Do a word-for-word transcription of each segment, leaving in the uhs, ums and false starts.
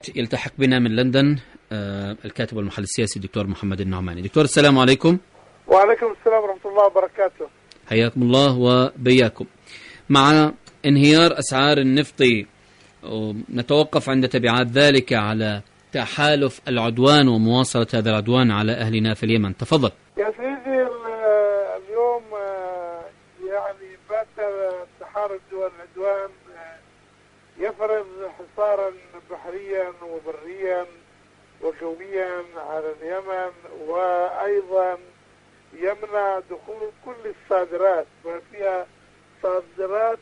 يلتحق بنا من لندن آه الكاتب والمحلل السياسي الدكتور محمد النعماني. دكتور السلام عليكم. وعليكم السلام ورحمة الله وبركاته. حياكم الله وبياكم. مع انهيار أسعار النفط نتوقف عند تبعات ذلك على تحالف العدوان ومواصلة هذا العدوان على أهلنا في اليمن. تفضل يا سيدي. اليوم يعني بات تحالف دول العدوان يفرض حصارا بحريا وبريا وجويا على اليمن، وأيضا يمنع دخول كل الصادرات ما فيها صادرات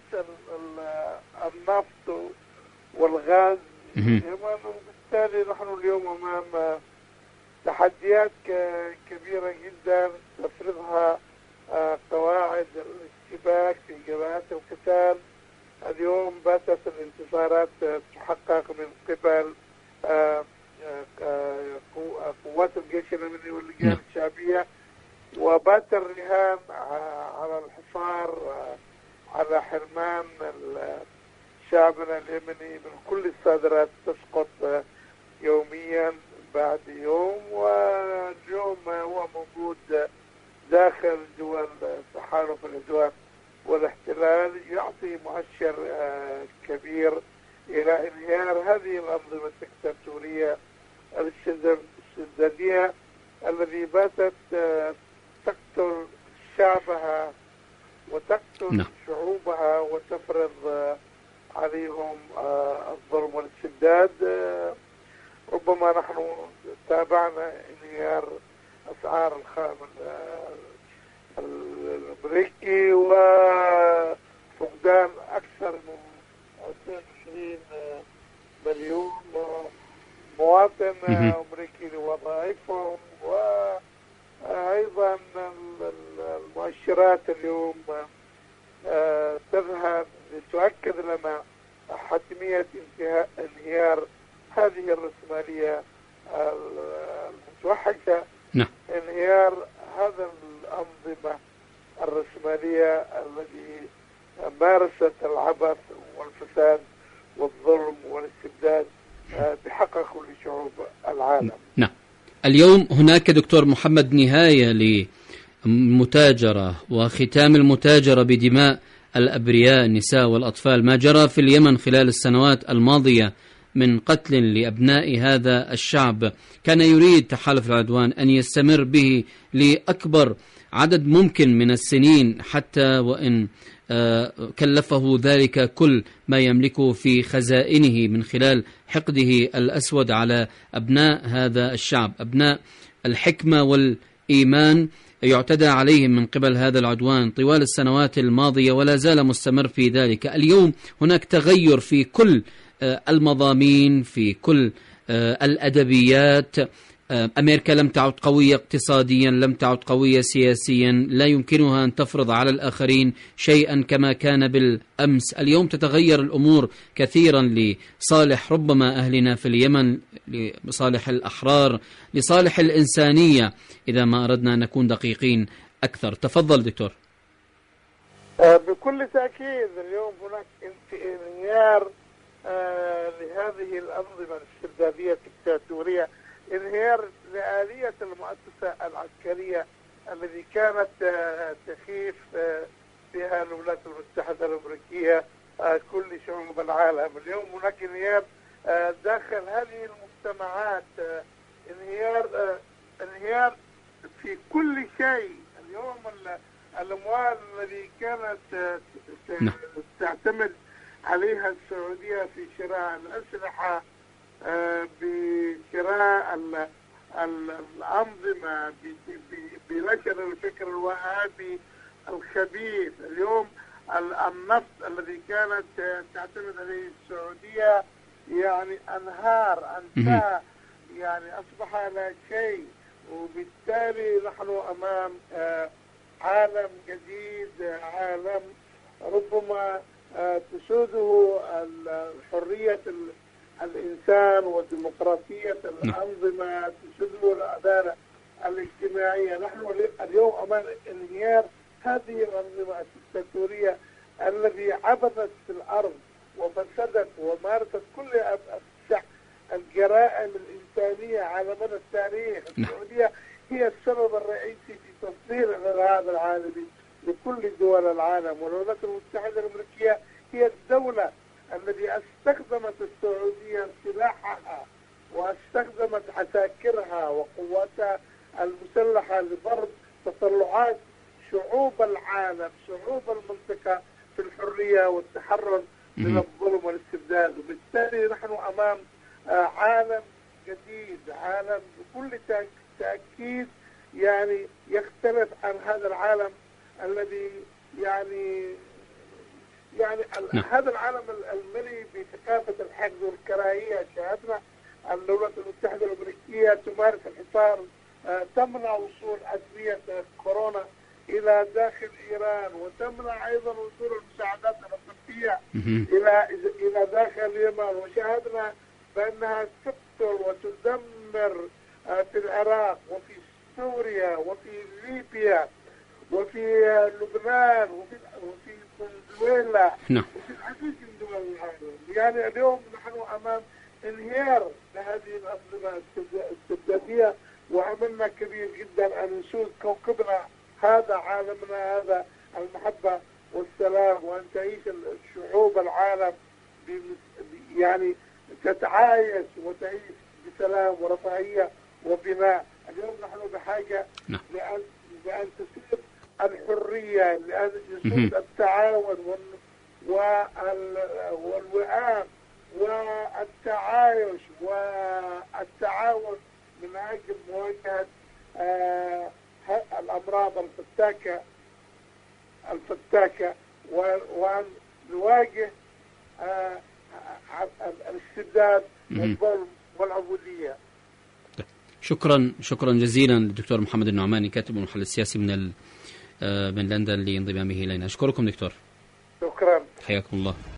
النفط والغاز اليمن. وبالتالي نحن اليوم أمام تحديات كبيرة جدا تفرضها قواعد الاشتباك في جبهات القتال. اليوم باتت الانتصارات تحقق من قبل قوات الجيش اليمني واللجان الشعبية، وبات الرهان على الحصار على حرمان شعبنا اليمني من كل الصادرات تسقط يوميا بعد يوم. واليوم هو موجود داخل دول تحالف العدوان والاحتلال يعطي مؤشر كبير إلى انهيار هذه الأنظمة الدكتاتورية الاستبدادية التي باتت تقتل شعبها وتقتل شعوبها وتفرض عليهم الظلم والاستبداد. ربما نحن تابعنا انهيار أسعار الخام الأمريكي وفقدان أكثر من اثنين وعشرين مليون مواطن أمريكي لوظائفهم، وأيضا المؤشرات اليوم تذهب لتؤكد لنا حتمية انتهاء انهيار هذه الرأسمالية المتوحشة، انهيار هذا الأنظمة الرأسمالية التي مارست العبث والفساد والظلم والاستبداد بحق كل شعوب العالم. نعم. اليوم هناك دكتور محمد نهاية للمتاجرة وختام المتاجرة بدماء الأبرياء النساء والأطفال. ما جرى في اليمن خلال السنوات الماضية من قتل لأبناء هذا الشعب كان يريد تحالف العدوان أن يستمر به لأكبر عدد ممكن من السنين، حتى وإن كلفه ذلك كل ما يملكه في خزائنه من خلال حقده الأسود على أبناء هذا الشعب، أبناء الحكمة والإيمان يعتدى عليهم من قبل هذا العدوان طوال السنوات الماضية ولا زال مستمر في ذلك. اليوم هناك تغير في كل المضامين، في كل الأدبيات. أمريكا لم تعد قوية اقتصاديا، لم تعد قوية سياسيا، لا يمكنها أن تفرض على الآخرين شيئا كما كان بالأمس. اليوم تتغير الأمور كثيرا لصالح ربما أهلنا في اليمن، لصالح الأحرار، لصالح الإنسانية إذا ما أردنا أن نكون دقيقين أكثر. تفضل دكتور. بكل تأكيد اليوم هناك انهيار لهذه الأنظمة الاستبدادية الدكتاتورية، انهيار لآلية المؤسسة العسكرية التي كانت تخيف فيها الولايات المتحدة الأمريكية كل شعوب العالم. اليوم هناك انهيار داخل هذه المجتمعات، انهيار انهيار في كل شيء. اليوم الأموال التي كانت تعتمد عليها السعودية في شراء الأسلحة، بشراء الأنظمة، بنشر الفكر الوهابي الخبيث. اليوم النفط الذي كانت تعتمد عليه السعودية يعني أنهار انتهى، يعني أصبح لا شيء. وبالتالي نحن أمام عالم جديد، عالم ربما تسوده حرية الإنسان وديمقراطية الأنظمة، تسوده العدالة الاجتماعية. نحن اليوم أمام انهيار هذه الأنظمة الدكتاتورية التي عبثت في الأرض وفسدت ومارست كل الجرائم الإنسانية على مدى التاريخ. السعودية هي السبب الرئيسي في تصدير الإرهاب العالمي لكل دول العالم، والولايات المتحدة الأمريكية هي الدولة التي استخدمت السعودية سلاحها واستخدمت عساكرها وقواتها المسلحة لضرب تطلعات شعوب العالم، شعوب المنطقة، في الحرية والتحرر من الظلم والاستبداد. وبالتالي نحن أمام عالم جديد، عالم بكل تأكيد يعني يختلف عن هذا العالم الذي يعني يعني نعم. هذا العالم المليء بثقافة الحقد والكراهية. شاهدنا أن الولايات المتحدة الأمريكية تمارس الحصار، تمنع وصول أدوية كورونا إلى داخل إيران، وتمنع أيضا وصول المساعدات الطبية إلى إلى داخل اليمن. وشاهدنا بأنها تقتل وتدمر في العراق وفي سوريا وفي ليبيا وفي لبنان وفي وفي فنزويلا وفي العديد من دول العالم. يعني اليوم نحن أمام انهيار لهذه الأنظمة الاستبدادية، وعملنا كبير جدا أن نسود كوكبنا هذا، عالمنا هذا، المحبة والسلام، وأن تعيش الشعوب العالم يعني تتعايش وتعيش بسلام ورفاهية وبناء. اليوم نحن بحاجة لأن لأن تسود الحرية، لأن يسود التعاون والوئام والتعايش والتعاون من أجل مواجهة آه الأمراض الفتاكة الفتاكة وأن نواجه آه الاستبداد والظلم والعبودية. شكرا شكرا جزيلا للدكتور محمد النعماني، كاتب والمحلل السياسي من من لندن، لانضمامه إلينا. أشكركم دكتور. شكرا. حياكم الله.